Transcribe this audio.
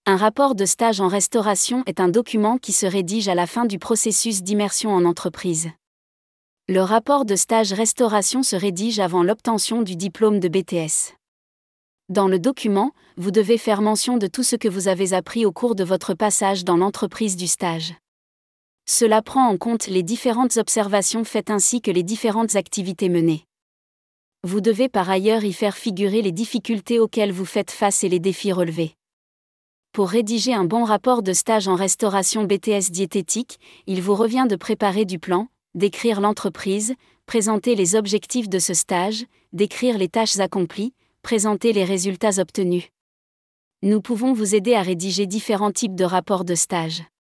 Un rapport de stage en restauration est un document qui se rédige à la fin du processus d'immersion en entreprise. Le rapport de stage restauration se rédige avant l'obtention du diplôme de BTS. Dans le document, vous devez faire mention de tout ce que vous avez appris au cours de votre passage dans l'entreprise du stage. Cela prend en compte les différentes observations faites ainsi que les différentes activités menées. Vous devez par ailleurs y faire figurer les difficultés auxquelles vous faites face et les défis relevés. Pour rédiger un bon rapport de stage en restauration BTS diététique, il vous revient de préparer du plan, décrire l'entreprise, présenter les objectifs de ce stage, décrire les tâches accomplies, présenter les résultats obtenus. Nous pouvons vous aider à rédiger différents types de rapports de stage.